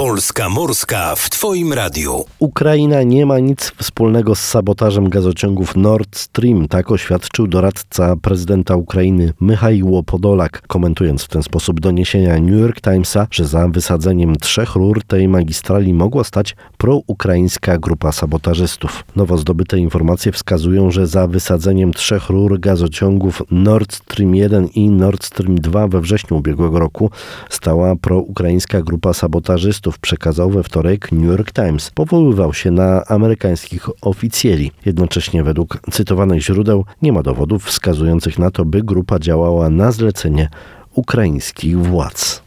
Polska Morska w Twoim radiu. Ukraina nie ma nic wspólnego z sabotażem gazociągów Nord Stream, tak oświadczył doradca prezydenta Ukrainy Michaiło Podolak, komentując w ten sposób doniesienia New York Timesa, że za wysadzeniem 3 rur tej magistrali mogła stać proukraińska grupa sabotażystów. Nowo zdobyte informacje wskazują, że za wysadzeniem 3 rur gazociągów Nord Stream 1 i Nord Stream 2 we wrześniu ubiegłego roku stała proukraińska grupa sabotażystów, przekazał we wtorek New York Times. Powoływał się na amerykańskich oficjeli. Jednocześnie według cytowanych źródeł nie ma dowodów wskazujących na to, by grupa działała na zlecenie ukraińskich władz.